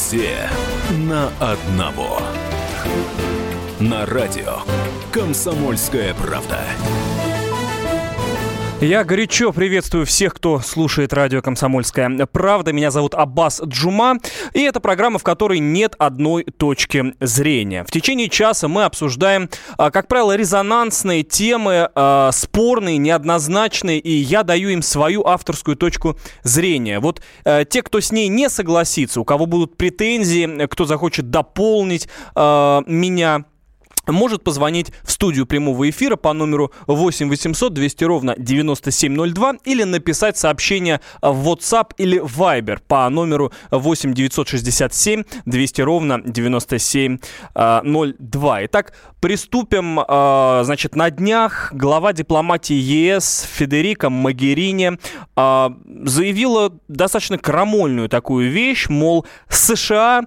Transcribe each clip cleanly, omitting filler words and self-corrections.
Все на одного. На радио «Комсомольская правда». Я горячо приветствую всех, кто слушает радио «Комсомольская правда». Меня зовут Аббас Джума, и это программа, в которой нет одной точки зрения. В течение часа мы обсуждаем, как правило, резонансные темы, спорные, неоднозначные, и я даю им свою авторскую точку зрения. Вот те, кто с ней не согласится, у кого будут претензии, кто захочет дополнить меня, может позвонить в студию прямого эфира по номеру 8 800 200 ровно 9702 или написать сообщение в WhatsApp или Viber по номеру 8 967 200 ровно 9702. Итак, приступим. Значит, на днях глава дипломатии ЕС Федерика Могерини заявила достаточно крамольную такую вещь, мол, США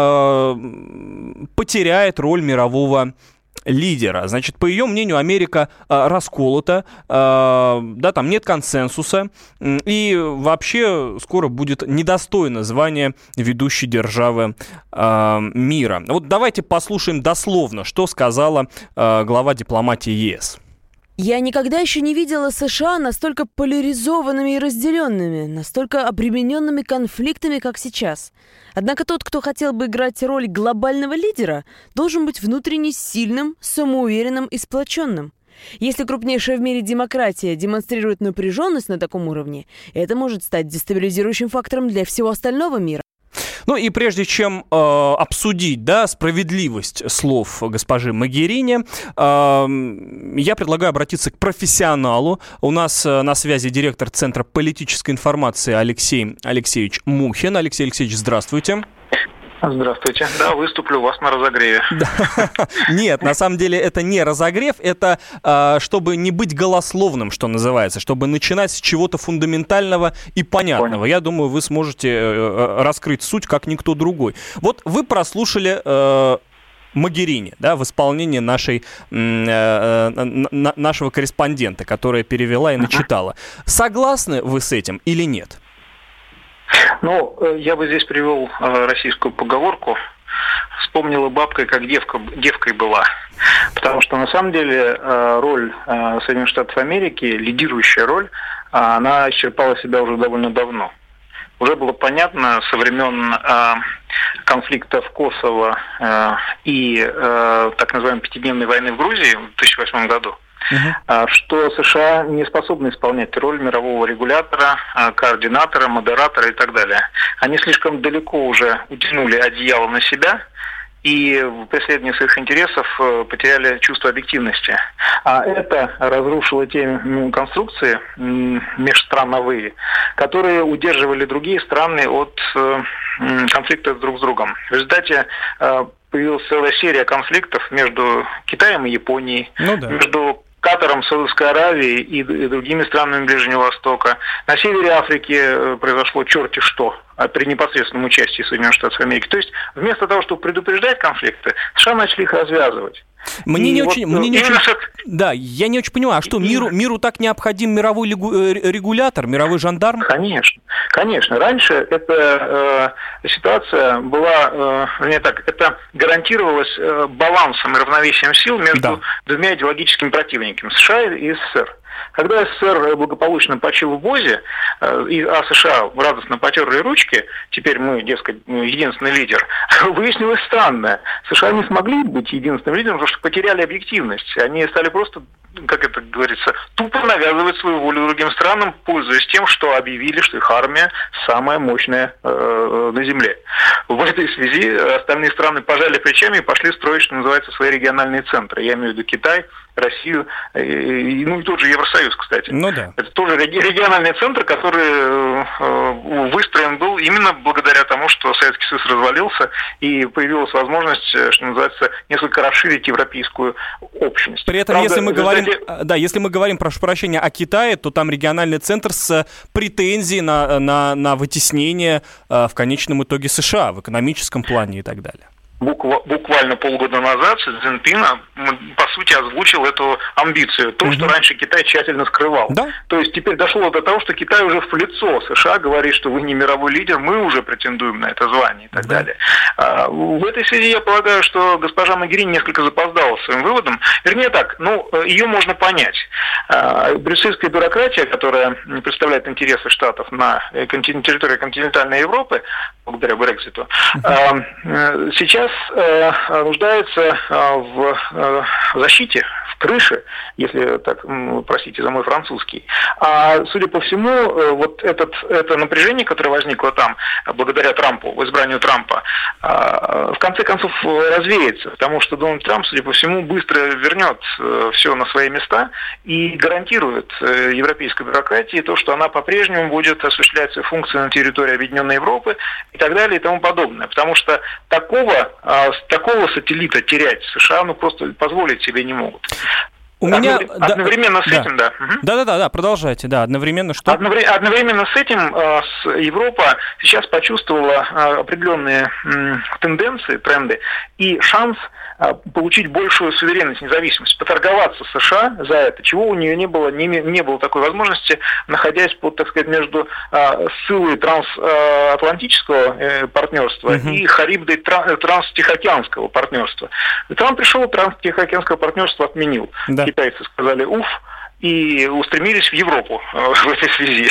потеряет роль мирового лидера. Значит, по ее мнению, Америка расколота, да, там нет консенсуса, и вообще скоро будет недостойно звания ведущей державы мира. Вот давайте послушаем дословно, что сказала глава дипломатии ЕС. Я никогда еще не видела США настолько поляризованными и разделенными, настолько обремененными конфликтами, как сейчас. Однако тот, кто хотел бы играть роль глобального лидера, должен быть внутренне сильным, самоуверенным и сплоченным. Если крупнейшая в мире демократия демонстрирует напряженность на таком уровне, это может стать дестабилизирующим фактором для всего остального мира. Ну и прежде чем обсудить, да, справедливость слов госпожи Могерини, я предлагаю обратиться к профессионалу. У нас на связи директор Центра политической информации Алексей Алексеевич Мухин. Алексей Алексеевич, здравствуйте. Здравствуйте. Да, выступлю у вас на разогреве. Нет, на самом деле это не разогрев, это чтобы не быть голословным, что называется, чтобы начинать с чего-то фундаментального и понятного. Я думаю, вы сможете раскрыть суть, как никто другой. Вот вы прослушали Могерини, да, в исполнении нашего корреспондента, которая перевела и начитала. Согласны вы с этим или нет? Ну, я бы здесь привел российскую поговорку: вспомнила бабка, как девкой была. Потому что на самом деле роль Соединенных Штатов Америки, лидирующая роль, она исчерпала себя уже довольно давно. Уже было понятно со времен конфликта в Косово и так называемой пятидневной войны в Грузии в 2008 году, что США не способны исполнять роль мирового регулятора, координатора, модератора и так далее. Они слишком далеко уже утянули одеяло на себя и в преследовании своих интересов потеряли чувство объективности. А это разрушило те конструкции межстрановые, которые удерживали другие страны от конфликта друг с другом. В результате появилась целая серия конфликтов между Китаем и Японией, между Катаром, Саудовской Аравией и другими странами Ближнего Востока. На севере Африки произошло черти что при непосредственном участии Соединенных Штатов Америки. То есть вместо того, чтобы предупреждать конфликты, США начали их развязывать. Да, я не очень понимаю, а что, миру так необходим мировой регулятор, мировой жандарм? Конечно. Раньше эта ситуация была, это гарантировалось балансом и равновесием сил между двумя идеологическими противниками, США и СССР. Когда СССР благополучно почил в БОЗе, а США радостно потерли ручки, теперь мы, дескать, единственный лидер, выяснилось странное. США не смогли быть единственным лидером, потому что потеряли объективность. Они стали просто, как это говорится, тупо навязывать свою волю другим странам, пользуясь тем, что объявили, что их армия самая мощная на Земле. В этой связи остальные страны пожали плечами и пошли строить, что называется, свои региональные центры. Я имею в виду Китай, Россию, и тот же Евросоюз, кстати. Это тоже региональный центр, который выстроен был именно благодаря тому, что Советский Союз развалился, и появилась возможность, что называется, несколько расширить европейскую общность. При этом, если мы говорим, прошу прощения, о Китае, то там региональный центр с претензией на вытеснение в конечном итоге США в экономическом плане и так далее. буквально полгода назад Си Цзиньпин, по сути, озвучил эту амбицию, то, что раньше Китай тщательно скрывал. Да? То есть теперь дошло до того, что Китай уже в лицо США говорит, что вы не мировой лидер, мы уже претендуем на это звание и так далее. В этой связи я полагаю, что госпожа Могерини несколько запоздала своим выводом. Вернее так, ее можно понять. Брюссельская бюрократия, которая представляет интересы Штатов на территории континентальной Европы, благодаря Брекситу, сейчас нуждается в защите, в крыше, если так, простите за мой французский. А судя по всему, вот это напряжение, которое возникло там, благодаря Трампу, избранию Трампа, в конце концов развеется, потому что Дональд Трамп, судя по всему, быстро вернет все на свои места и гарантирует европейской бюрократии то, что она по-прежнему будет осуществлять свои функции на территории Объединенной Европы и так далее и тому подобное. Потому что такого сателлита терять США просто позволить себе не могут. Одновременно с этим, да. Да, продолжайте, да, одновременно что? Одновременно с этим Европа сейчас почувствовала определенные тенденции, тренды и шанс получить большую суверенность, независимость, поторговаться с США за это, чего у нее не было такой возможности, находясь между ссылой трансатлантического партнерства и харибдой транстихоокеанского партнерства. И Трамп пришел, транстихоокеанское партнерство отменил. Да. Китайцы сказали «уф», и устремились в Европу в этой связи.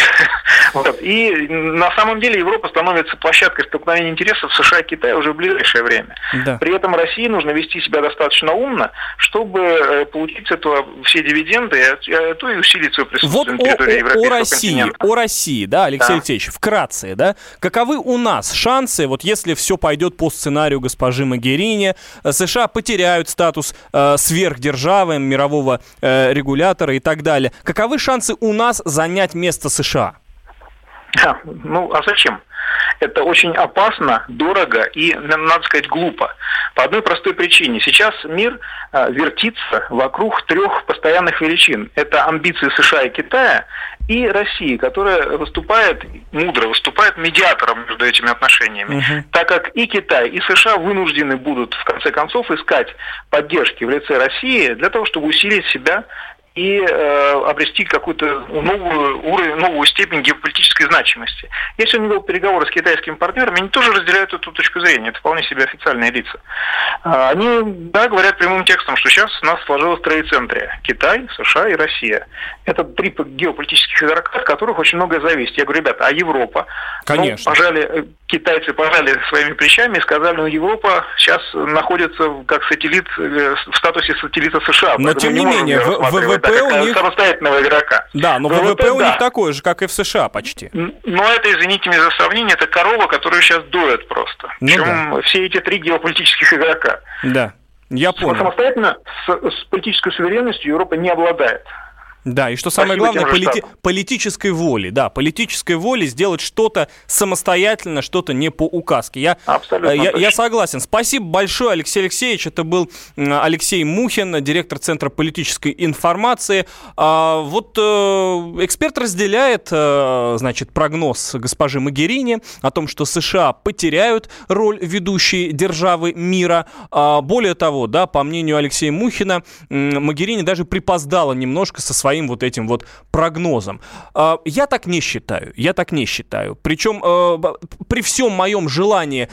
И на самом деле Европа становится площадкой столкновения интересов США и Китая уже в ближайшее время. Да. При этом России нужно вести себя достаточно умно, чтобы получить все дивиденды, а то и усилить свое присутствие на территории европейского континента. О России, да, Алексей Алексеевич, вкратце, да, каковы у нас шансы, вот если все пойдет по сценарию госпожи Могерини, США потеряют статус сверхдержавы, мирового регулятора и так далее. Каковы шансы у нас занять место США? А зачем? Это очень опасно, дорого и, надо сказать, глупо. По одной простой причине. Сейчас мир вертится вокруг трех постоянных величин. Это амбиции США и Китая и России, которая мудро выступает медиатором между этими отношениями. Так как и Китай, и США вынуждены будут, в конце концов, искать поддержки в лице России для того, чтобы усилить себя и обрести какую-то новую степень геополитической значимости. Если он вел переговоры с китайскими партнерами, они тоже разделяют эту точку зрения. Это вполне себе официальные лица. Они, говорят прямым текстом, что сейчас у нас сложилось троецентрие. Китай, США и Россия. Это три геополитических игрока, от которых очень многое зависит. Я говорю, ребята, а Европа? Конечно. Китайцы пожали своими плечами и сказали, Европа сейчас находится как сателлит, в статусе сателлита США. Но тем не менее, ВВП у них... самостоятельного игрока. Да, но ВВП у них такой же, как и в США почти. Но это, извините меня за сравнение, это корова, которую сейчас доят просто. Причем все эти три геополитических игрока. Да, я понял. Самостоятельно с политической суверенностью Европа не обладает. Да, и что самое главное, политической воли. Да, политической воли сделать что-то самостоятельно, что-то не по указке. Я согласен. Спасибо большое, Алексей Алексеевич. Это был Алексей Мухин, директор Центра политической информации. Эксперт разделяет, прогноз госпожи Могерини о том, что США потеряют роль ведущей державы мира. Более того, да, по мнению Алексея Мухина, Могерини даже припоздала немножко со своим этим прогнозом. Я так не считаю. Причем при всем моем желании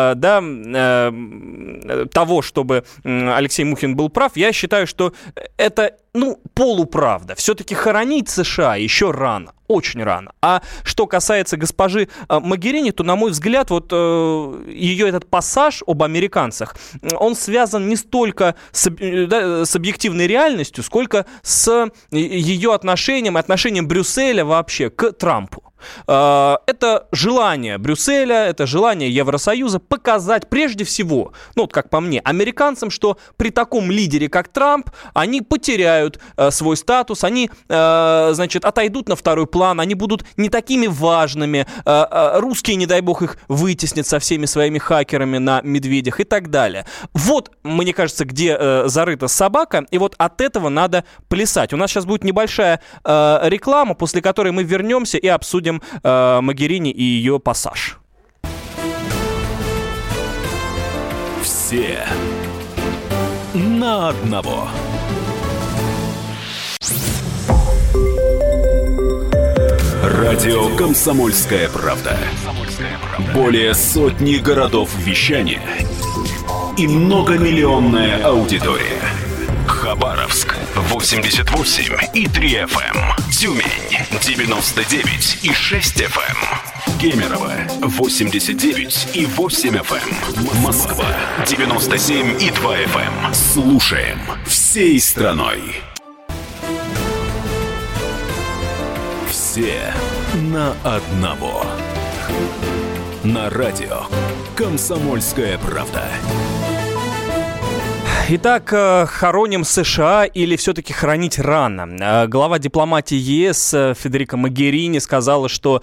того, чтобы Алексей Мухин был прав, я считаю, что это полуправда. Все-таки хоронить США еще рано. Очень рано. А что касается госпожи Могерини, то, на мой взгляд, ее этот пассаж об американцах, он связан не столько с объективной реальностью, сколько с ее отношением Брюсселя вообще к Трампу. Это желание Брюсселя, это желание Евросоюза показать прежде всего, как по мне, американцам, что при таком лидере, как Трамп, они потеряют свой статус, они, отойдут на второй план, они будут не такими важными, русские, не дай бог, их вытеснят со всеми своими хакерами на медведях и так далее. Мне кажется, где зарыта собака, и от этого надо плясать. У нас сейчас будет небольшая реклама, после которой мы вернемся и обсудим Могерини и ее пассаж. Все на одного. Радио «Комсомольская правда». Более сотни городов вещания и многомиллионная аудитория. Хабаровск 88,3 FM. Тюмень 99,6 FM. Кемерово 89,8 FM. Москва 97,2 FM. Слушаем всей страной. Все на одного. На радио «Комсомольская правда». Итак, хороним США или все-таки хоронить рано? Глава дипломатии ЕС Федерика Могерини сказала, что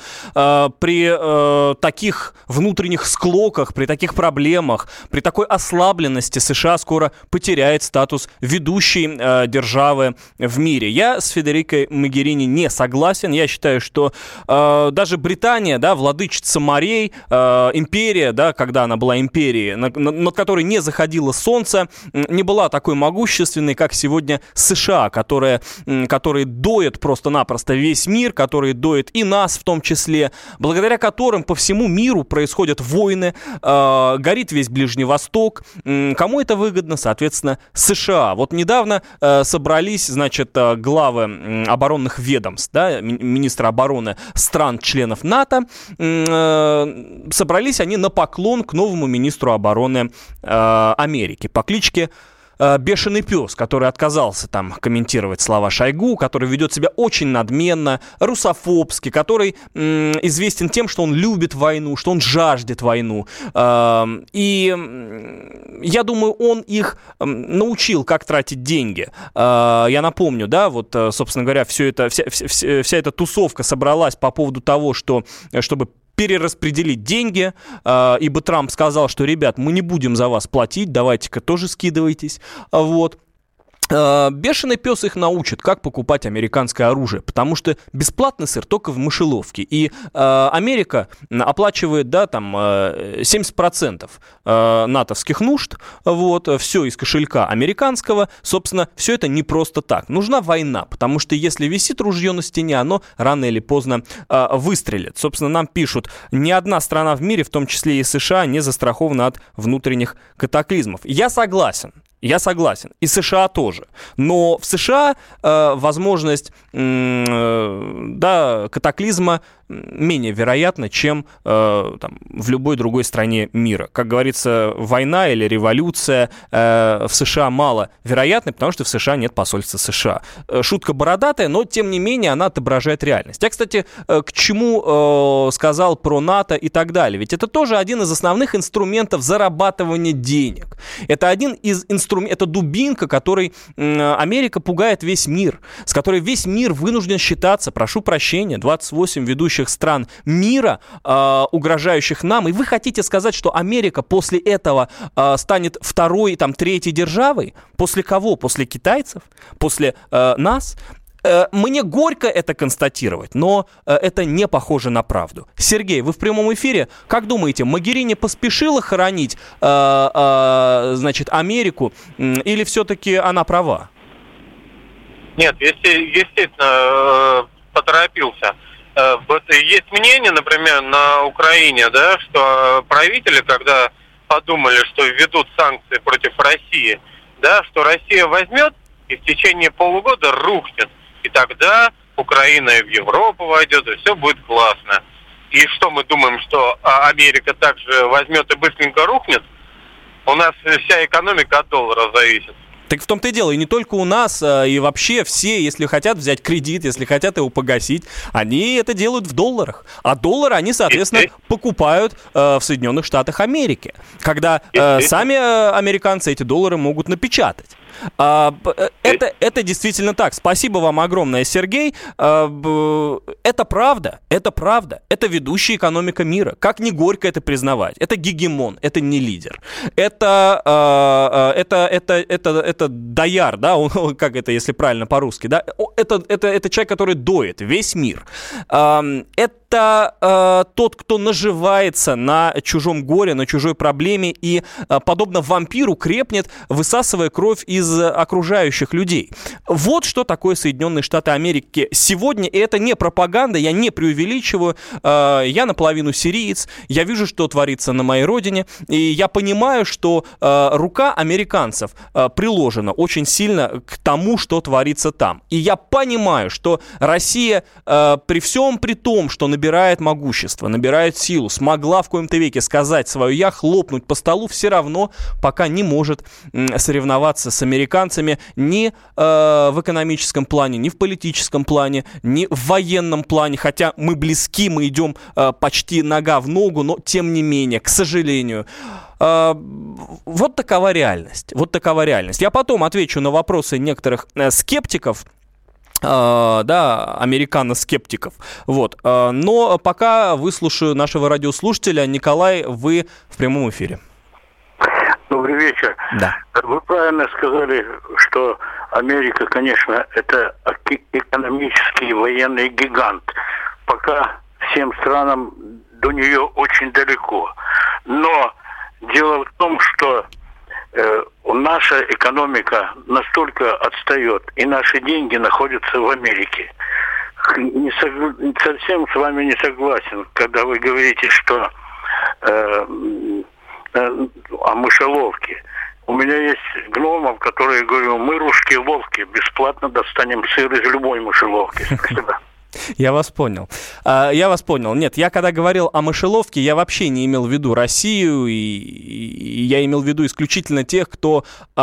при таких внутренних склоках, при таких проблемах, при такой ослабленности США скоро потеряет статус ведущей державы в мире. Я с Федерикой Могерини не согласен. Я считаю, что даже Британия, да, владычица морей, империя, да, когда она была империей, над которой не заходило солнце, не была такой могущественной, как сегодня США, которые доят просто-напросто весь мир, которые доят и нас в том числе, благодаря которым по всему миру происходят войны, горит весь Ближний Восток. Кому это выгодно? Соответственно, США. Вот недавно собрались, значит, главы оборонных ведомств, да, министры обороны стран-членов НАТО, собрались они на поклон к новому министру обороны Америки по кличке Бешеный пес, который отказался там комментировать слова Шойгу, который ведет себя очень надменно, русофобски, который известен тем, что он любит войну, что он жаждет войну. И я думаю, он их научил, как тратить деньги. Я напомню, да, вот, собственно говоря, вся эта тусовка собралась по поводу того, чтобы перераспределить деньги, ибо Трамп сказал, что, ребят, мы не будем за вас платить, давайте-ка тоже скидывайтесь, вот. Бешеный пес их научит, как покупать американское оружие, потому что бесплатный сыр только в мышеловке. И Америка оплачивает, да, там 70% натовских нужд, вот, все из кошелька американского. Собственно, все это не просто так. Нужна война, потому что если висит ружье на стене, оно рано или поздно выстрелит. Собственно, нам пишут, ни одна страна в мире, в том числе и США, не застрахована от внутренних катаклизмов. Я согласен, и США тоже. Но в США возможность катаклизма менее вероятна, чем в любой другой стране мира. Как говорится, война или революция в США мало вероятна, потому что в США нет посольства США. Шутка бородатая, но тем не менее она отображает реальность. Я, кстати, к чему сказал про НАТО и так далее. Ведь это тоже один из основных инструментов зарабатывания денег. Это один из инструментов, это дубинка, которой Америка пугает весь мир, с которой весь мир вынужден считаться, прошу прощения, 28 ведущих стран мира, угрожающих нам. И вы хотите сказать, что Америка после этого станет второй, третьей державой? После кого? После китайцев? После нас? Мне горько это констатировать, но это не похоже на правду. Сергей, вы в прямом эфире. Как думаете, Могерини поспешила хоронить, Америку, или все-таки она права? Нет, естественно, поторопился. Вот есть мнение, например, на Украине, да, что правители, когда подумали, что введут санкции против России, да, что Россия возьмет и в течение полугода рухнет. И тогда Украина в Европу войдет, и все будет классно. И что мы думаем, что Америка также возьмет и быстренько рухнет? У нас вся экономика от доллара зависит. Так в том-то и дело, и не только у нас, и вообще все, если хотят взять кредит, если хотят его погасить, они это делают в долларах. А доллары они, соответственно, покупают в Соединенных Штатах Америки, когда сами американцы эти доллары могут напечатать. Это действительно так. Спасибо вам огромное, Сергей. Это правда, это ведущая экономика мира. Как ни горько это признавать. Это гегемон, это не лидер. Это дояр, да, как это, если правильно по-русски, да? Это человек, который доит весь мир. Это это тот, кто наживается на чужом горе, на чужой проблеме и, подобно вампиру, крепнет, высасывая кровь из окружающих людей. Вот что такое Соединенные Штаты Америки сегодня. И это не пропаганда, я не преувеличиваю. Я наполовину сириец, я вижу, что творится на моей родине, и я понимаю, что рука американцев приложена очень сильно к тому, что творится там. И я понимаю, что Россия при всем при том, что набирает могущество, набирает силу, смогла в коем-то веке сказать свое «я», хлопнуть по столу, все равно пока не может соревноваться с американцами ни в экономическом плане, ни в политическом плане, ни в военном плане, хотя мы близки, мы идем почти нога в ногу, но тем не менее, к сожалению. Вот такова реальность. Вот такова реальность. Я потом отвечу на вопросы некоторых скептиков, да, американо-скептиков. Вот. Но пока выслушаю нашего радиослушателя. Николай, вы в прямом эфире. Добрый вечер. Да. Вы правильно сказали, что Америка, конечно, это экономический и военный гигант. Пока всем странам до нее очень далеко. Но дело в том, что наша экономика настолько отстает, и наши деньги находятся в Америке. Совсем с вами не согласен, когда вы говорите, что о мышеловке. У меня есть гномов, которые говорят: мы русские ловки, бесплатно достанем сыр из любой мышеловки. Спасибо. Я вас понял. Нет, я когда говорил о мышеловке, я вообще не имел в виду Россию, и я имел в виду исключительно тех, кто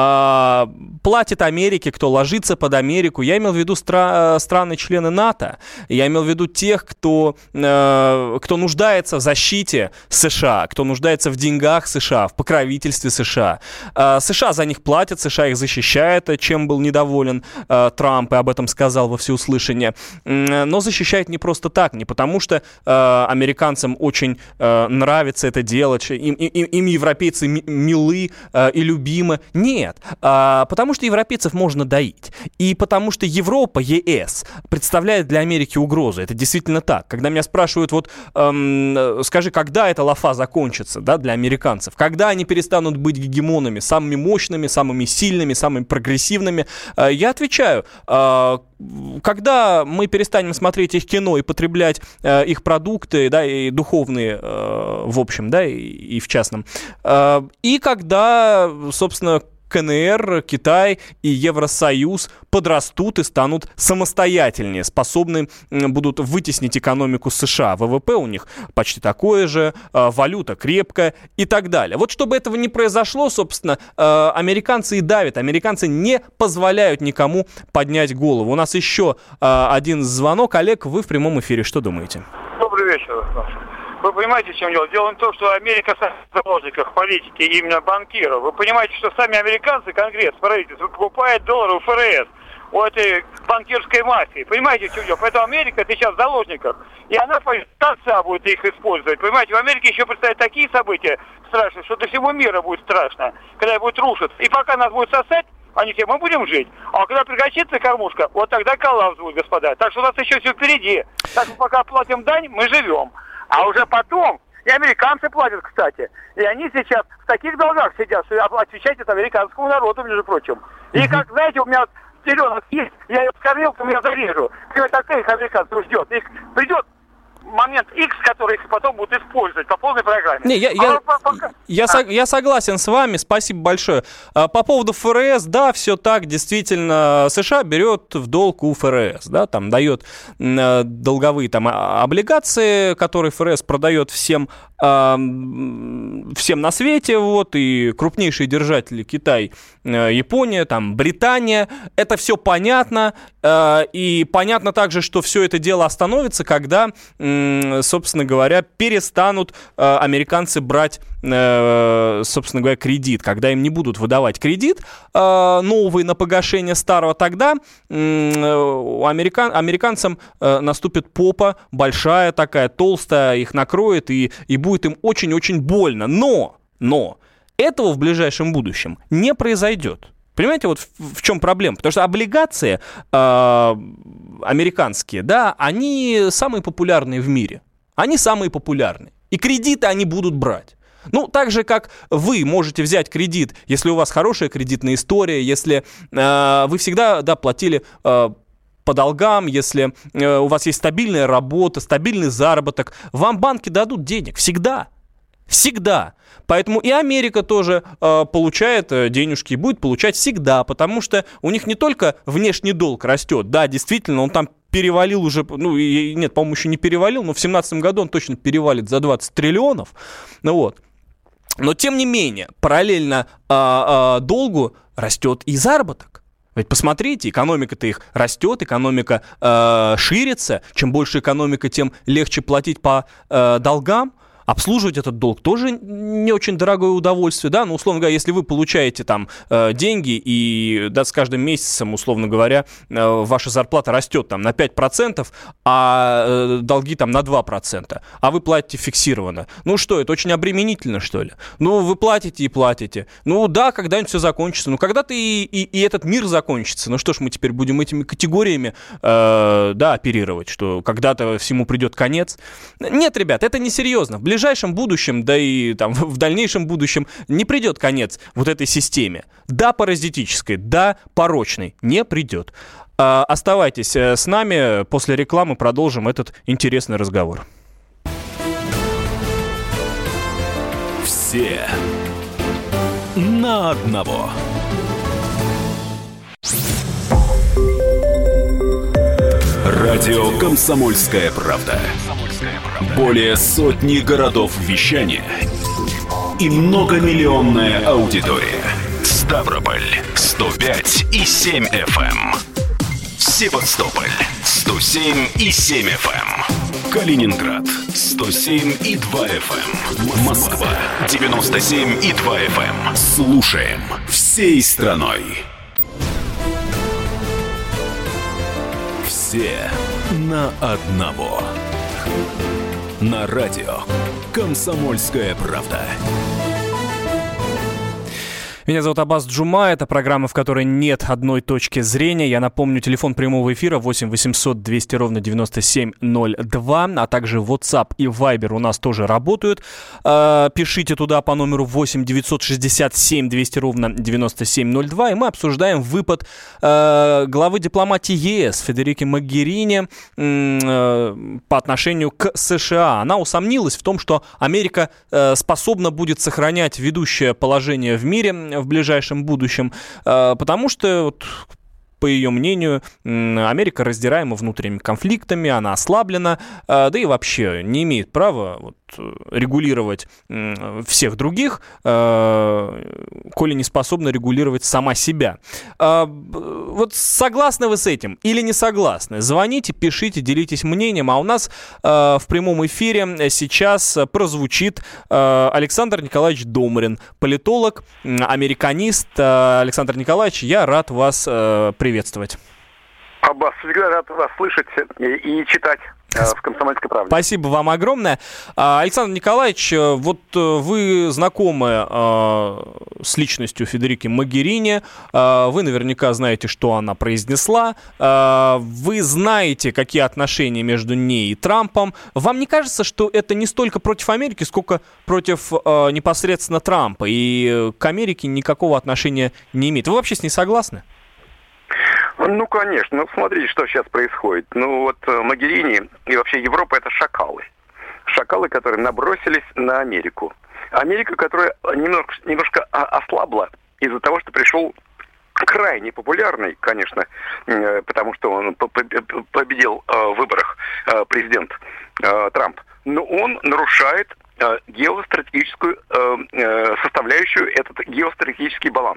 платит Америке, кто ложится под Америку. Я имел в виду страны-члены НАТО. Я имел в виду тех, кто нуждается в защите США, кто нуждается в деньгах США, в покровительстве США. США за них платят, США их защищает, чем был недоволен Трамп, и об этом сказал во всеуслышание. Но защищает не просто так, не потому что американцам очень нравится это делать, им европейцы милы и любимы. Нет, потому что европейцев можно доить. И потому что Европа, ЕС, представляет для Америки угрозу. Это действительно так. Когда меня спрашивают, вот скажи, когда эта лафа закончится, да, для американцев? Когда они перестанут быть гегемонами, самыми мощными, самыми сильными, самыми прогрессивными? Я отвечаю, когда мы перестанем смотреть их кино и потреблять их продукты, да, и духовные, в общем, да, и в частном, и когда, собственно, КНР, Китай и Евросоюз подрастут и станут самостоятельнее, способны будут вытеснить экономику США. ВВП у них почти такое же, валюта крепкая и так далее. Вот чтобы этого не произошло, собственно, американцы и давят. Американцы не позволяют никому поднять голову. У нас еще один звонок. Олег, вы в прямом эфире. Что думаете? Добрый вечер. Вы понимаете, в чем дело? Дело в том, что Америка в заложниках политики именно банкиров. Вы понимаете, что сами американцы, Конгресс, правительство, покупает доллары у ФРС, у этой банкирской мафии. Понимаете, в чем дело? Поэтому Америка сейчас в заложниках. И она конца будет их использовать. Понимаете, в Америке еще предстоят такие события страшные, что до всего мира будет страшно, когда будет рушиться. И пока нас будет сосать, они все, мы будем жить. А когда прекратится кормушка, вот тогда коллапс будет, господа. Так что у нас еще все впереди. Так что пока платим дань, мы живем. А уже потом, и американцы платят, кстати, и они сейчас в таких долгах сидят, что отвечать это американскому народу, между прочим. И как, знаете, у меня теленок есть, я ее скормил, то я зарежу. И вот таких американцев ждет. Их придет момент X, который их потом будут использовать по полной программе. Не, я согласен с вами, спасибо большое. По поводу ФРС, да, все так, действительно, США берет в долг у ФРС, да, там дает долговые там облигации, которые ФРС продает всем на свете, вот, и крупнейшие держатели Китай, Япония, там, Британия, это все понятно, и понятно также, что все это дело остановится, когда, собственно говоря, перестанут американцы брать, собственно говоря, кредит, когда им не будут выдавать кредит новый на погашение старого, тогда американцам наступит попа большая такая, толстая, их накроет, и будет им очень-очень больно. Но этого в ближайшем будущем не произойдет. Понимаете, вот в чем проблема? Потому что облигации американские, да, они самые популярные в мире. Они самые популярные. И кредиты они будут брать. Ну, так же, как вы можете взять кредит, если у вас хорошая кредитная история, если вы всегда платили по долгам, если у вас есть стабильная работа, стабильный заработок, вам банки дадут денег всегда. Всегда. Поэтому и Америка тоже получает денежки и будет получать всегда, потому что у них не только внешний долг растет, да, действительно, он там перевалил уже, нет, по-моему, еще не перевалил, но в 2017 году он точно перевалит за 20 триллионов, вот. Но, тем не менее, параллельно долгу растет и заработок. Ведь посмотрите, экономика-то их растет, экономика ширится. Чем больше экономика, тем легче платить по долгам. Обслуживать этот долг тоже не очень дорогое удовольствие, да, но, условно говоря, если вы получаете там деньги и, да, с каждым месяцем, условно говоря, ваша зарплата растет там на 5%, а долги там на 2%, а вы платите фиксированно. Ну что, это очень обременительно, что ли? Ну, вы платите и платите. Ну да, когда-нибудь все закончится. Ну, когда-то и этот мир закончится. Ну что ж, мы теперь будем этими категориями, оперировать, что когда-то всему придет конец. Нет, ребят, это несерьезно. В ближайшем будущем, да и там в дальнейшем будущем не придет конец вот этой системе. Да, паразитической, да, порочной, не придет. Оставайтесь с нами, после рекламы продолжим этот интересный разговор. Все на одного. Радио «Комсомольская правда». Более сотни городов вещания и многомиллионная аудитория. Ставрополь 105 и 7 FM. Севастополь 107 и 7 FM. Калининград 107 и 2 FM. Москва 97 и 2 FM. Слушаем всей страной. Все на одного. На радио «Комсомольская правда». Меня зовут Аббас Джума, это программа, в которой нет одной точки зрения. Я напомню, телефон прямого эфира 8 800 200 ровно 9702, а также WhatsApp и Viber у нас тоже работают. Пишите туда по номеру 8 967 200 ровно 9702, и мы обсуждаем выпад главы дипломатии ЕС Федерики Могерини по отношению к США. Она усомнилась в том, что Америка способна будет сохранять ведущее положение в мире в ближайшем будущем, потому что, по ее мнению, Америка раздираема внутренними конфликтами, она ослаблена, да и вообще не имеет права регулировать всех других, коли не способна регулировать сама себя. Вот согласны вы с этим или не согласны? Звоните, пишите, делитесь мнением. А у нас в прямом эфире сейчас прозвучит Александр Николаевич Домрин, политолог, американист. Александр Николаевич, я рад вас приветствовать. Аббас, всегда рад вас слышать и читать в «Комсомольской правде». Спасибо вам огромное. Александр Николаевич, вот вы знакомы с личностью Федерики Могерини, вы наверняка знаете, что она произнесла, вы знаете, какие отношения между ней и Трампом. Вам не кажется, что это не столько против Америки, сколько против непосредственно Трампа, и к Америке никакого отношения не имеет? Вы вообще с ней согласны? Ну, конечно. Ну, смотрите, что сейчас происходит. Ну, вот Могерини и вообще Европа — это шакалы. Шакалы, которые набросились на Америку. Америка, которая немножко ослабла из-за того, что пришел крайне популярный, конечно, потому что он победил в выборах президент Трамп. Но он нарушает геостратегическую составляющую, этот геостратегический баланс.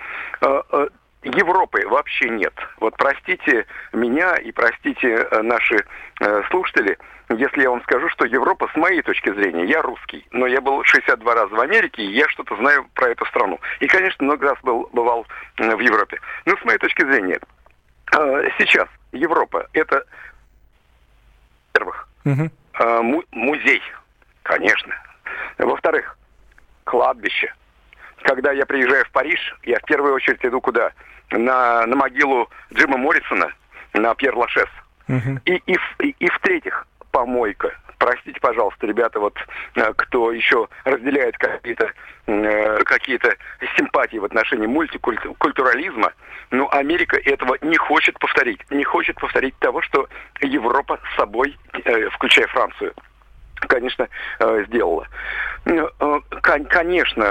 Европы вообще нет. Вот простите меня и простите наши слушатели, если я вам скажу, что Европа, с моей точки зрения, я русский, но я был 62 раза в Америке, и я что-то знаю про эту страну. И, конечно, много раз бывал в Европе. Но с моей точки зрения, сейчас Европа — это, во-первых, музей, конечно. Во-вторых, кладбище. Когда я приезжаю в Париж, я в первую очередь иду куда? На могилу Джима Моррисона, на Пьер-Лашез. И в-третьих, помойка. Простите, пожалуйста, ребята, вот кто еще разделяет какие-то симпатии в отношении мультикультурализма, но Америка этого не хочет повторить. Не хочет повторить того, что Европа с собой, включая Францию, конечно, сделала. Конечно,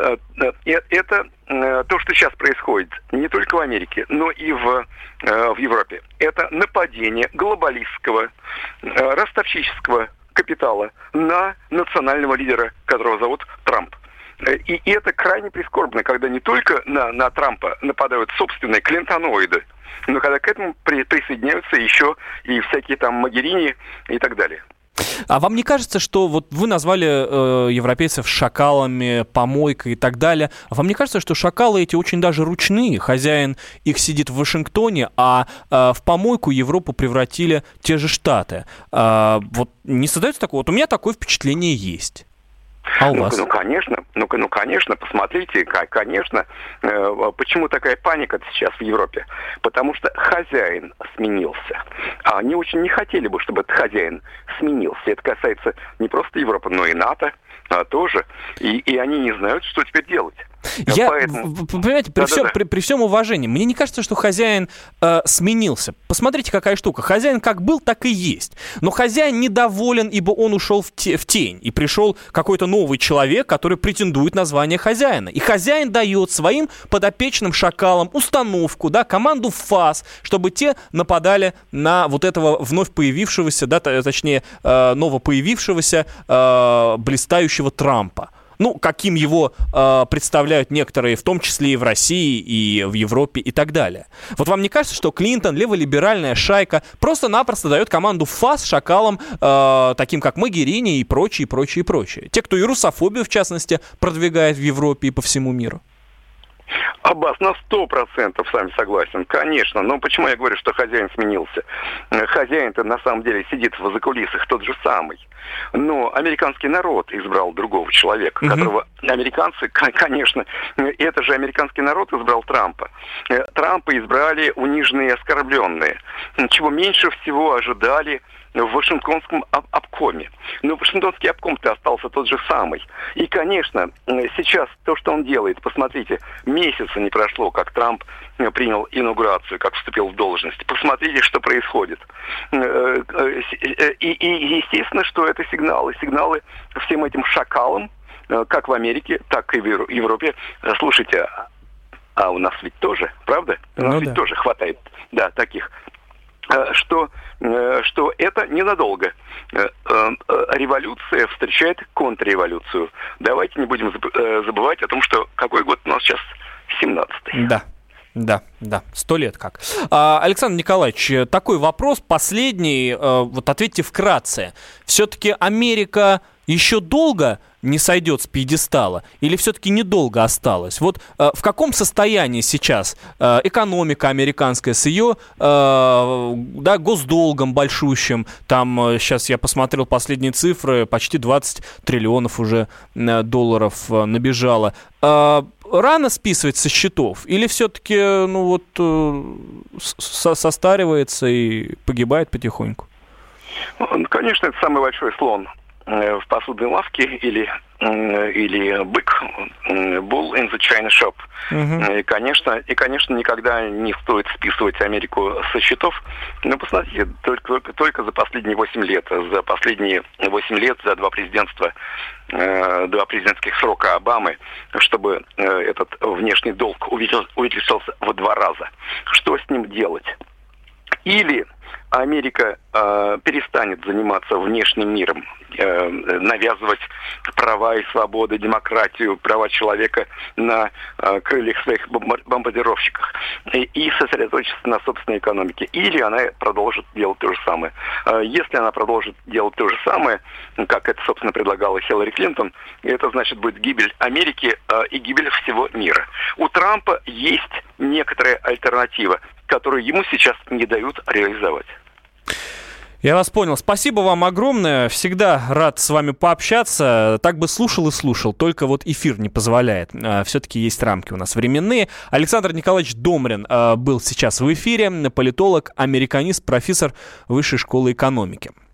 это то, что сейчас происходит не только в Америке, но и в Европе. Это нападение глобалистского, ростовщического капитала на национального лидера, которого зовут Трамп. И это крайне прискорбно, когда не только на Трампа нападают собственные клинтоноиды, но когда к этому присоединяются еще и всякие там Могерини и так далее. А вам не кажется, что вот вы назвали европейцев шакалами, помойкой и так далее? А вам не кажется, что шакалы эти очень даже ручные? Хозяин их сидит в Вашингтоне, а в помойку Европу превратили те же Штаты. Вот не создается такого? Вот у меня такое впечатление есть. А у вас? Конечно, посмотрите, конечно, почему такая паника сейчас в Европе? Потому что хозяин сменился. А они очень не хотели бы, чтобы этот хозяин сменился. Это касается не просто Европы, но и НАТО тоже. И они не знают, что теперь делать. Понимаете, при всем уважении, мне не кажется, что хозяин сменился. Посмотрите, какая штука. Хозяин как был, так и есть. Но хозяин недоволен, ибо он ушел в тень. И пришел какой-то новый человек, который претендует на звание хозяина. И хозяин дает своим подопечным шакалам установку, да, команду ФАС, чтобы те нападали на вот этого вновь появившегося, да, точнее, новопоявившегося блистающего Трампа. Ну, каким его представляют некоторые, в том числе и в России, и в Европе, и так далее. Вот вам не кажется, что Клинтон, леволиберальная шайка, просто-напросто дает команду ФАС шакалам, таким как Могерини и прочие? Те, кто и русофобию, в частности, продвигает в Европе и по всему миру. Аббас, на 100% с вами согласен, конечно. Но почему я говорю, что хозяин сменился? Хозяин-то на самом деле сидит в закулисах тот же самый. Но американский народ избрал другого человека, которого американцы, конечно, это же американский народ избрал Трампа. Трампа избрали униженные и оскорбленные, чего меньше всего ожидали в Вашингтонском обкоме. Но Вашингтонский обком-то остался тот же самый. И, конечно, сейчас то, что он делает, посмотрите, месяца не прошло, как Трамп принял инаугурацию, как вступил в должность. Посмотрите, что происходит. И естественно, что это сигналы всем этим шакалам, как в Америке, так и в Европе. Слушайте, а у нас ведь тоже, правда? У нас ведь тоже хватает, да, таких. Что это ненадолго. Революция встречает контрреволюцию. Давайте не будем забывать о том, что какой год у нас сейчас? 17-й. Да, 100 лет как. Александр Николаевич, такой вопрос последний. Вот ответьте вкратце. Все-таки Америка еще долго не сойдет с пьедестала? Или все-таки недолго осталось? Вот в каком состоянии сейчас экономика американская с ее госдолгом большущим? Там сейчас я посмотрел последние цифры, почти 20 триллионов уже долларов набежало. Рано списывать со счетов? Или все-таки состаривается и погибает потихоньку? Конечно, это самый большой слон в посудной лавке или бык, bull in the china shop. И, конечно, никогда не стоит списывать Америку со счетов. Но посмотрите, только за последние 8 лет, за два президентских срока Обамы, чтобы этот внешний долг увеличился в 2 раза. Что с ним делать? Или Америка перестанет заниматься внешним миром, навязывать права и свободы, демократию, права человека на крыльях своих бомбардировщиков и сосредоточиться на собственной экономике. Или она продолжит делать то же самое. Если она продолжит делать то же самое, как это, собственно, предлагала Хиллари Клинтон, это значит будет гибель Америки и гибель всего мира. У Трампа есть некоторая альтернатива, которую ему сейчас не дают реализовать. Я вас понял. Спасибо вам огромное. Всегда рад с вами пообщаться. Так бы слушал и слушал, только вот эфир не позволяет. Все-таки есть рамки у нас временные. Александр Николаевич Домрин был сейчас в эфире. Политолог, американист, профессор Высшей школы экономики.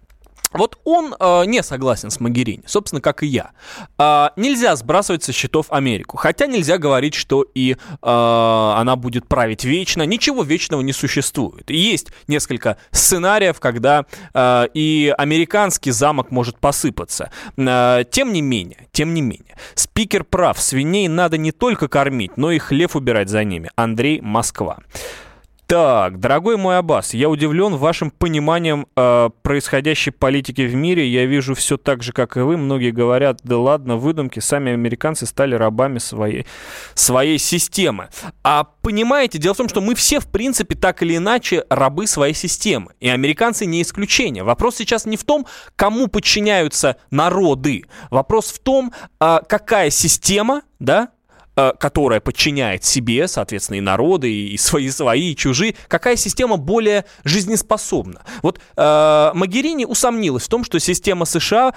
Вот он не согласен с Могерини, собственно, как и я. Нельзя сбрасывать со счетов Америку, хотя нельзя говорить, что и она будет править вечно. Ничего вечного не существует. Есть несколько сценариев, когда и американский замок может посыпаться. Тем не менее, спикер прав, свиней надо не только кормить, но и хлев убирать за ними. Андрей, Москва. Так, дорогой мой Аббас, я удивлен вашим пониманием происходящей политики в мире. Я вижу все так же, как и вы. Многие говорят, да ладно, выдумки, сами американцы стали рабами своей системы. А понимаете, дело в том, что мы все, в принципе, так или иначе рабы своей системы. И американцы не исключение. Вопрос сейчас не в том, кому подчиняются народы. Вопрос в том, какая система, да, которая подчиняет себе, соответственно, и народы, и свои, и чужие, какая система более жизнеспособна. Вот Могерини усомнилась в том, что система США,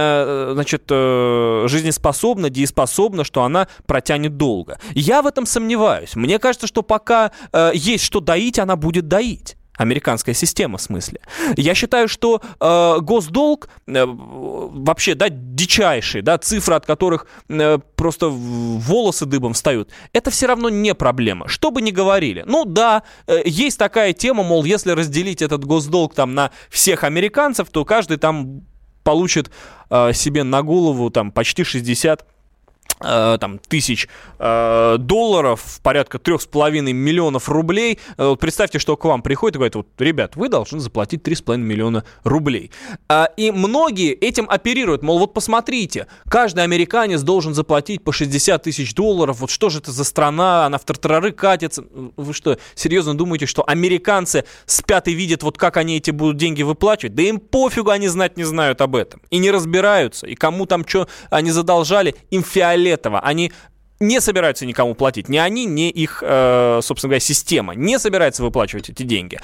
жизнеспособна, дееспособна, что она протянет долго. Я в этом сомневаюсь. Мне кажется, что пока есть что доить, она будет доить. Американская система, в смысле. Я считаю, что госдолг вообще, да, дичайший, да, цифры, от которых просто волосы дыбом встают, это все равно не проблема, что бы ни говорили. Ну да, есть такая тема, мол, если разделить этот госдолг там на всех американцев, то каждый там получит себе на голову там почти 60 тысяч долларов, порядка 3,5 миллионов рублей. Вот представьте, что к вам приходит и говорит, вот, ребят, вы должны заплатить 3,5 миллиона рублей. И многие этим оперируют, мол, вот посмотрите, каждый американец должен заплатить по 60 тысяч долларов, вот что же это за страна, она в тартарары катится. Вы что, серьезно думаете, что американцы спят и видят, вот как они эти будут деньги выплачивать? Да им пофигу, они знать не знают об этом. И не разбираются, и кому там что они задолжали, им фиолетово. Они не собираются никому платить. Ни они, ни их, собственно говоря, система не собирается выплачивать эти деньги.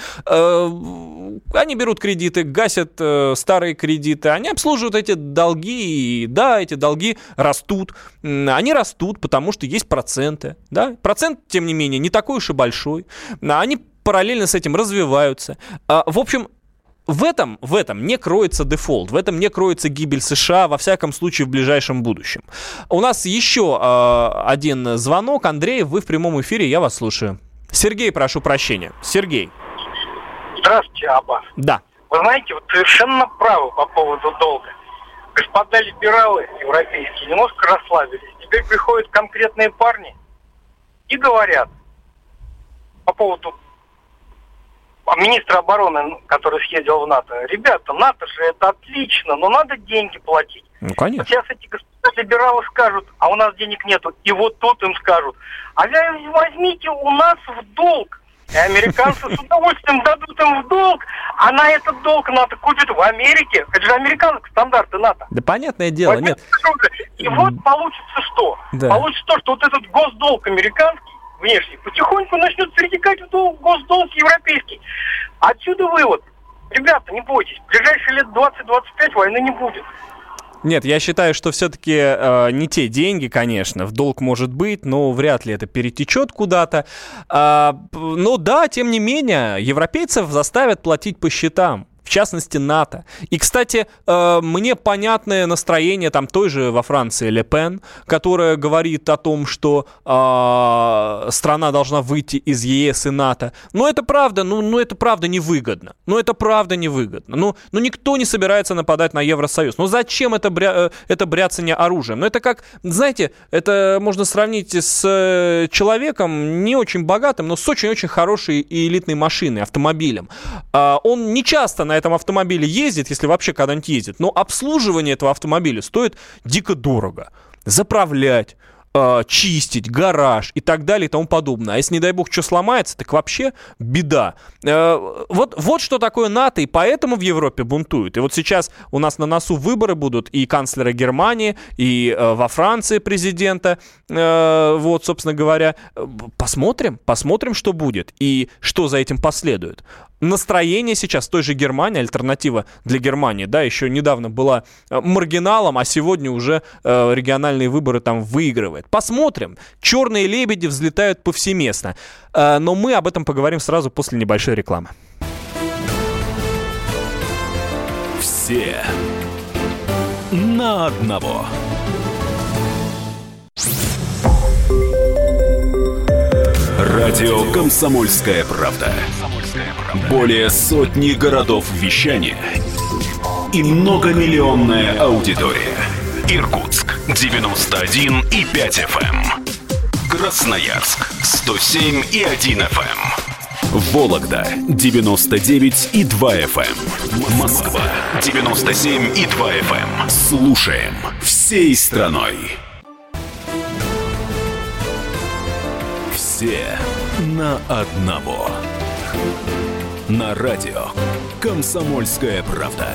Они берут кредиты, гасят старые кредиты, они обслуживают эти долги, и да, эти долги растут. Они растут, потому что есть проценты. Да? Процент, тем не менее, не такой уж и большой. Они параллельно с этим развиваются. В общем, в этом не кроется дефолт, в этом не кроется гибель США, во всяком случае, в ближайшем будущем. У нас еще один звонок. Андрей, вы в прямом эфире, я вас слушаю. Сергей, прошу прощения. Сергей. Здравствуйте, Аббас. Да. Вы знаете, вот совершенно правы по поводу долга. Господа либералы европейские немножко расслабились. Теперь приходят конкретные парни и говорят по поводу министра обороны, который съездил в НАТО. Ребята, НАТО же это отлично, но надо деньги платить. Ну, конечно. Сейчас эти господа либералы скажут, а у нас денег нету. И вот тут им скажут, а вы возьмите у нас в долг. И американцы с удовольствием дадут им в долг, а на этот долг НАТО купит в Америке. Это же американские стандарты НАТО. Да понятное дело, нет. И вот получится что? Да. Получится то, что вот этот госдолг американский, внешний, потихоньку начнет перетекать в госдолг европейский. Отсюда вывод. Ребята, не бойтесь, в ближайшие лет 20-25 войны не будет. Нет, я считаю, что все-таки не те деньги, конечно, в долг может быть, но вряд ли это перетечет куда-то. Но да, тем не менее, европейцев заставят платить по счетам. В частности, НАТО. И, кстати, мне понятное настроение там той же во Франции Ле Пен, которая говорит о том, что страна должна выйти из ЕС и НАТО. Но это правда, это правда невыгодно. Это правда невыгодно. Никто не собирается нападать на Евросоюз. Зачем это бряцание оружием? Это как, знаете, это можно сравнить с человеком не очень богатым, но с очень-очень хорошей и элитной машиной, автомобилем. Он не часто на этом автомобиле ездит, если вообще когда-нибудь ездит, но обслуживание этого автомобиля стоит дико дорого. Заправлять, чистить, гараж и так далее и тому подобное. А если, не дай бог, что сломается, так вообще беда. Вот что такое НАТО, и поэтому в Европе бунтуют. И вот сейчас у нас на носу выборы будут и канцлера Германии, и во Франции президента. Вот, собственно говоря, посмотрим, что будет и что за этим последует. Настроение сейчас в той же Германии, альтернатива для Германии, да, еще недавно была маргиналом, а сегодня уже региональные выборы там выигрывает. Посмотрим. Черные лебеди взлетают повсеместно. Но мы об этом поговорим сразу после небольшой рекламы. Все на одного. Радио «Комсомольская правда». Более сотни городов вещания и многомиллионная аудитория. Иркутск 91,5 FM. Красноярск 107,1 FM. Вологда 99,2 FM. Москва 97,2 FM. Слушаем всей страной. Все на одного. На радио «Комсомольская правда».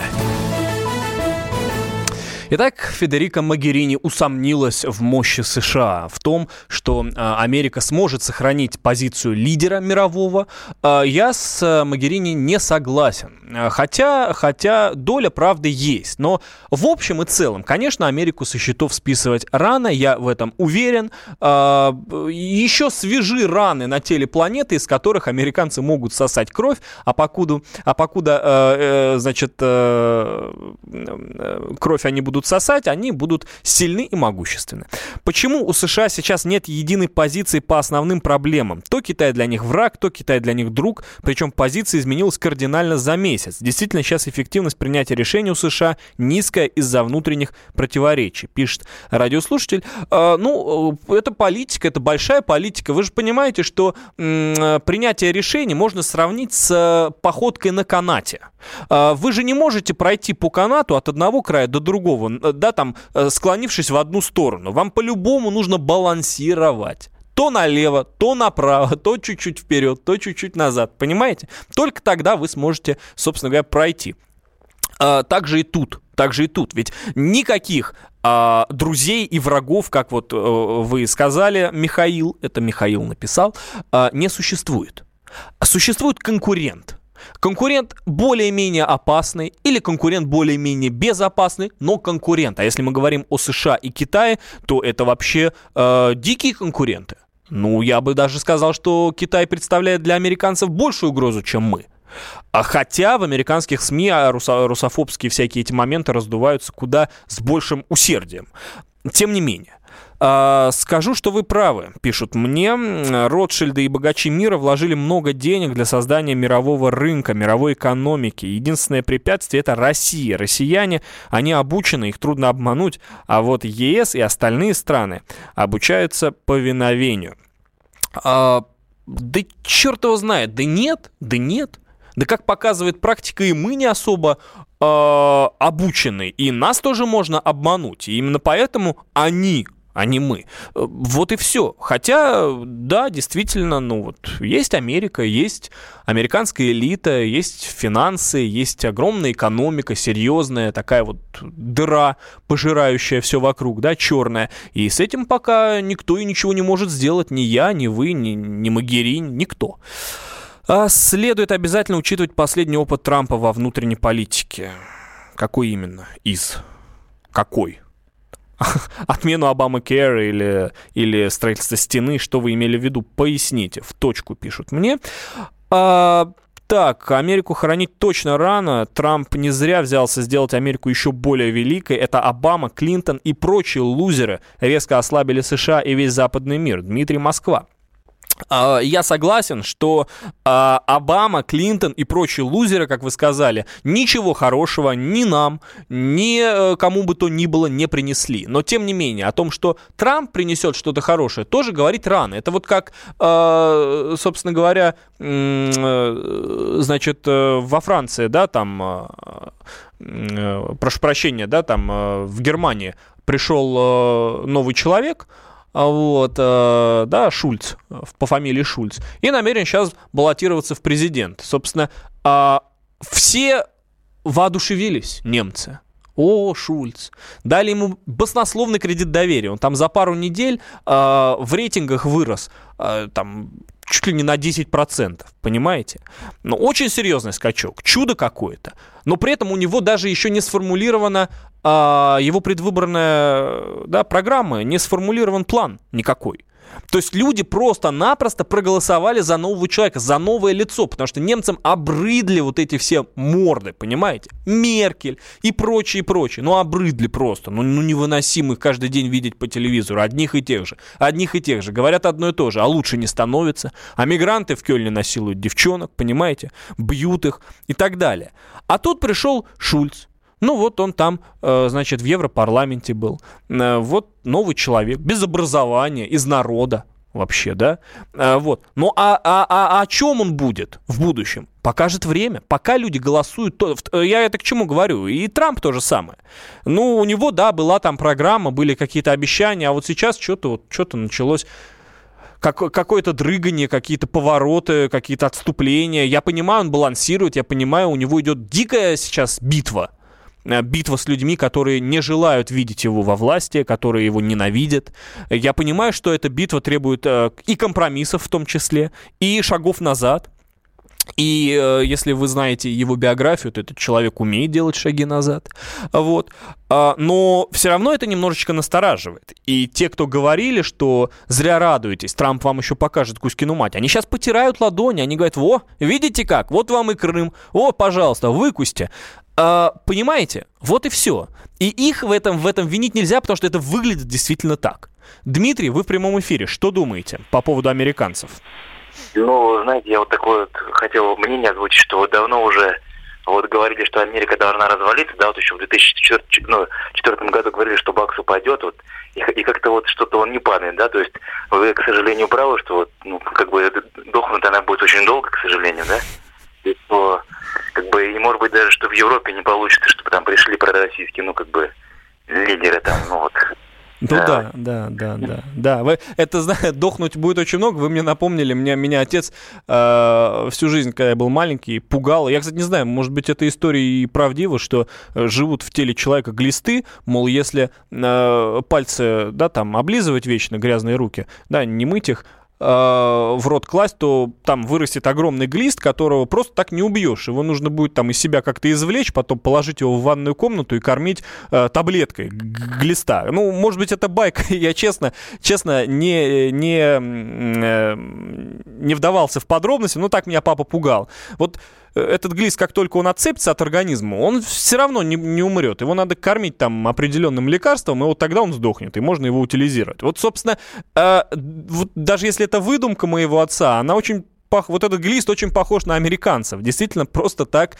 Итак, Федерико Могерини усомнилась в мощи США, в том, что Америка сможет сохранить позицию лидера мирового. Я с Могерини не согласен. Хотя доля правды есть. Но в общем и целом, конечно, Америку со счетов списывать рано, я в этом уверен. Еще свежи раны на теле планеты, из которых американцы могут сосать кровь, а покуда кровь они будут сосать, они будут сильны и могущественны. Почему у США сейчас нет единой позиции по основным проблемам? То Китай для них враг, то Китай для них друг, причем позиция изменилась кардинально за месяц. Действительно, сейчас эффективность принятия решений у США низкая из-за внутренних противоречий, пишет радиослушатель. Это политика, это большая политика. Вы же понимаете, что принятие решений можно сравнить с походкой на канате. Вы же не можете пройти по канату от одного края до другого, склонившись в одну сторону. Вам по-любому нужно балансировать. То налево, то направо, то чуть-чуть вперед, то чуть-чуть назад. Понимаете? Только тогда вы сможете, собственно говоря, пройти. Так же и тут. Ведь никаких друзей и врагов, как вот вы сказали, Михаил, это Михаил написал, не существует. Существует конкурент. Конкурент более-менее опасный или конкурент более-менее безопасный, но конкурент. А если мы говорим о США и Китае, то это вообще дикие конкуренты. Я бы даже сказал, что Китай представляет для американцев большую угрозу, чем мы. Хотя в американских СМИ русофобские всякие эти моменты раздуваются куда с большим усердием. Тем не менее. Скажу, что вы правы, пишут мне. Ротшильды и богачи мира вложили много денег для создания мирового рынка, мировой экономики. Единственное препятствие — это Россия. Россияне, они обучены, их трудно обмануть. А вот ЕС и остальные страны обучаются повиновению. Да черт его знает, да нет. Да как показывает практика, и мы не особо обучены. И нас тоже можно обмануть. И именно поэтому они, а не мы. Вот и все. Хотя, да, действительно, есть Америка, есть американская элита, есть финансы, есть огромная экономика, серьезная, такая вот дыра, пожирающая все вокруг, да, черная. И с этим пока никто и ничего не может сделать. Ни я, ни вы, ни Могерини, никто. Следует обязательно учитывать последний опыт Трампа во внутренней политике. Какой именно? Какой? Отмену Обама-Кэр или строительство стены, что вы имели в виду? Поясните, в точку пишут мне. Так, Америку хоронить точно рано. Трамп не зря взялся сделать Америку еще более великой. Это Обама, Клинтон и прочие лузеры резко ослабили США и весь западный мир. Дмитрий, Москва. Я согласен, что Обама, Клинтон и прочие лузеры, как вы сказали, ничего хорошего ни нам, ни кому бы то ни было не принесли. Но, тем не менее, о том, что Трамп принесет что-то хорошее, тоже говорить рано. Это вот как, собственно говоря, во Франции, да, там, прошу прощения, да, там, в Германии пришел новый человек, Шульц, по фамилии Шульц, и намерен сейчас баллотироваться в президент. Собственно, все воодушевились, немцы. Шульц. Дали ему баснословный кредит доверия. Он там за пару недель в рейтингах вырос чуть ли не на 10%, понимаете? Очень серьезный скачок, чудо какое-то. Но при этом у него даже еще не сформулирована его предвыборная программа, не сформулирован план никакой. То есть люди просто-напросто проголосовали за нового человека, за новое лицо, потому что немцам обрыдли вот эти все морды, понимаете? Меркель и прочее, прочее. Ну, обрыдли просто. Ну, невыносимо их каждый день видеть по телевизору. Одних и тех же. Говорят одно и то же, а лучше не становится. А мигранты в Кёльне насилуют девчонок, понимаете? Бьют их и так далее. А тут пришел Шульц. Ну, вот он там, значит, в Европарламенте был. Вот новый человек, без образования, из народа вообще, да? Вот. Ну, о чем он будет в будущем? Покажет время. Пока люди голосуют... Я это к чему говорю? И Трамп то же самое. Ну, у него, да, была там программа, были какие-то обещания, а вот сейчас что-то началось... Какое-то дрыгание, какие-то повороты, какие-то отступления. Я понимаю, он балансирует, я понимаю, у него идет дикая сейчас битва с людьми, которые не желают видеть его во власти, которые его ненавидят. Я понимаю, что эта битва требует и компромиссов в том числе, и шагов назад. И если вы знаете его биографию, то этот человек умеет делать шаги назад. Вот. Но все равно это немножечко настораживает. И те, кто говорили, что зря радуетесь, Трамп вам еще покажет Кузькину мать, они сейчас потирают ладони, они говорят: во, видите как, вот вам и Крым, о, пожалуйста, выкусьте. Понимаете? Вот и все. И их в этом винить нельзя, потому что это выглядит действительно так. Дмитрий, вы в прямом эфире. Что думаете по поводу американцев? Ну, знаете, я вот такое вот хотел мнение озвучить, что вот давно уже вот говорили, что Америка должна развалиться, да, вот еще в 2004 году говорили, что бакс упадет, вот, и как-то вот что-то он не падает, да, то есть вы, к сожалению, правы, что вот, ну, как бы дохнуть она будет очень долго, к сожалению, да, и, то, как бы, и может быть даже, что в Европе не получится, чтобы там пришли пророссийские, ну, как бы, лидеры там, ну, вот. Ну да. Вы, это, знаете, дохнуть будет очень много. Вы мне напомнили, меня отец всю жизнь, когда я был маленький, пугал. Я, кстати, не знаю, может быть, эта история и правдива, что живут в теле человека глисты, мол, если пальцы, да, там, облизывать вечно, грязные руки, да, не мыть их, в рот класть, то там вырастет огромный глист, которого просто так не убьешь. Его нужно будет там из себя как-то извлечь, потом положить его в ванную комнату и кормить таблеткой глиста. Ну, может быть, это байка. Я честно не вдавался в подробности, но так меня папа пугал. Вот этот глист, как только он отцепится от организма, он все равно не умрет. Его надо кормить там определенным лекарством, и вот тогда он сдохнет, и можно его утилизировать. Вот, собственно, вот даже если это выдумка моего отца, она очень... Вот этот глист очень похож на американцев. Действительно, просто так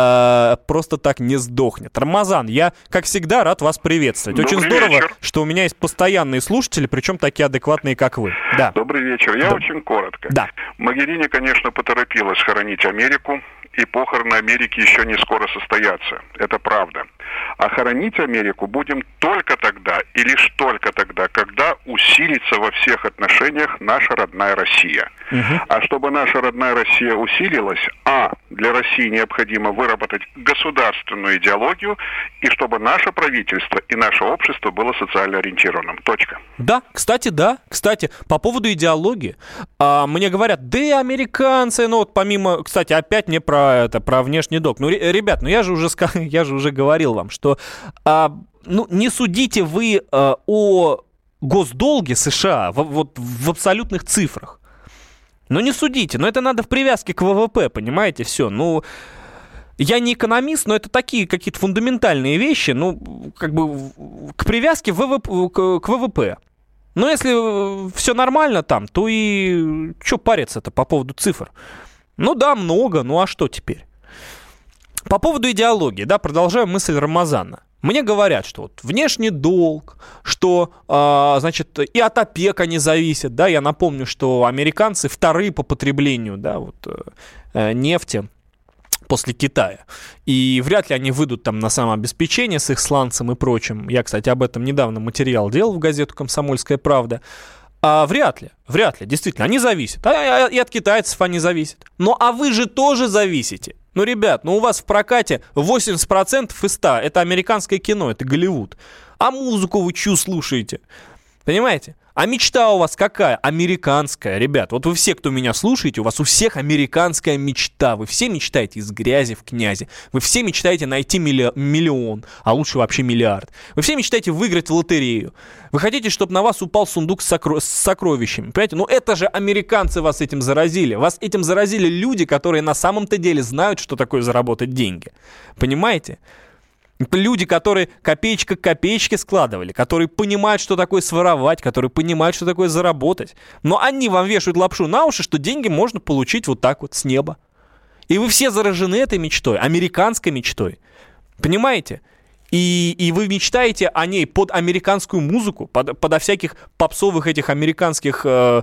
не сдохнет. Рамазан, я, как всегда, рад вас приветствовать. Добрый очень здорово, вечер. Что у меня есть постоянные слушатели, причем такие адекватные, как вы. Да. Добрый вечер. Я очень коротко. Да. Могерини, конечно, поторопилась хоронить Америку, и похороны Америки еще не скоро состоятся. Это правда. А хоронить Америку будем только тогда, и лишь только тогда, когда усилится во всех отношениях наша родная Россия. Угу. А чтобы наша родная Россия усилилась, для России необходимо выработать государственную идеологию, и чтобы наше правительство и наше общество было социально ориентированным. Точка. Да. Кстати, по поводу идеологии, мне говорят, да и американцы, ну вот помимо, кстати, опять мне про внешний долг. Ну, ребят, я же уже говорил вам, что не судите вы о госдолге США в абсолютных цифрах. Ну, не судите, но это надо в привязке к ВВП, понимаете, все. Ну, я не экономист, но это такие какие-то фундаментальные вещи, ну, как бы к привязке к ВВП. Но если все нормально там, то и что париться-то по поводу цифр? Ну да, много, ну а что теперь? По поводу идеологии, да, продолжаю мысль Рамазана. Мне говорят, что вот внешний долг, что, значит, и от ОПЕК они зависят, да, я напомню, что американцы вторые по потреблению, да, вот, нефти после Китая. И вряд ли они выйдут там на самообеспечение с их сланцем и прочим. Я, кстати, об этом недавно материал делал в газету «Комсомольская правда». Вряд ли, действительно, они зависят. И от китайцев они зависят. Ну, а вы же тоже зависите. Ну, ребят, у вас в прокате 80% из 100 это американское кино, это Голливуд. А музыку вы чью слушаете? Понимаете? А мечта у вас какая? Американская, ребят. Вот вы все, кто меня слушаете, у вас у всех американская мечта. Вы все мечтаете из грязи в князи. Вы все мечтаете найти миллион, а лучше вообще миллиард. Вы все мечтаете выиграть в лотерею. Вы хотите, чтобы на вас упал сундук с сокровищами. Понимаете? Ну это же американцы вас этим заразили. Вас этим заразили люди, которые на самом-то деле знают, что такое заработать деньги. Понимаете? Это люди, которые копеечка к копеечке складывали, которые понимают, что такое своровать, которые понимают, что такое заработать. Но они вам вешают лапшу на уши, что деньги можно получить вот так вот с неба. И вы все заражены этой мечтой, американской мечтой. Понимаете? И вы мечтаете о ней под американскую музыку, подо всяких попсовых этих американских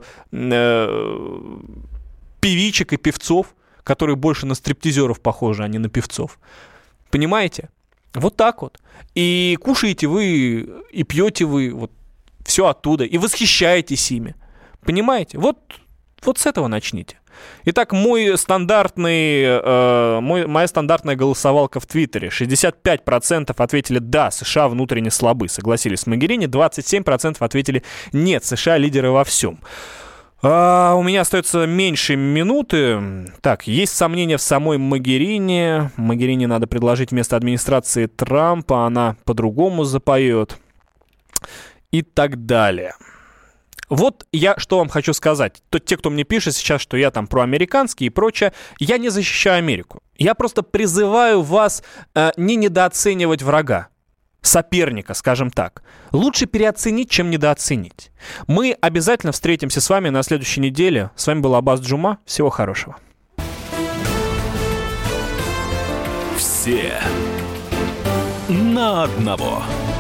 певичек и певцов, которые больше на стриптизеров похожи, а не на певцов. Понимаете? Вот так вот. И кушаете вы, и пьете вы, вот все оттуда, и восхищаетесь ими. Понимаете? Вот с этого начните. Итак, моя стандартная голосовалка в Твиттере. 65% ответили «да, США внутренне слабы», согласились с Могерини. 27% ответили «нет, США лидеры во всем». У меня остается меньше минуты. Так, есть сомнения в самой Могерини. Могерини надо предложить вместо администрации Трампа, она по-другому запоет. И так далее. Вот я что вам хочу сказать. Те, кто мне пишет сейчас, что я там проамериканский и прочее, я не защищаю Америку. Я просто призываю вас не недооценивать врага. Соперника, скажем так. Лучше переоценить, чем недооценить. Мы обязательно встретимся с вами на следующей неделе. С вами был Аббас Джума. Всего хорошего. Все на одного.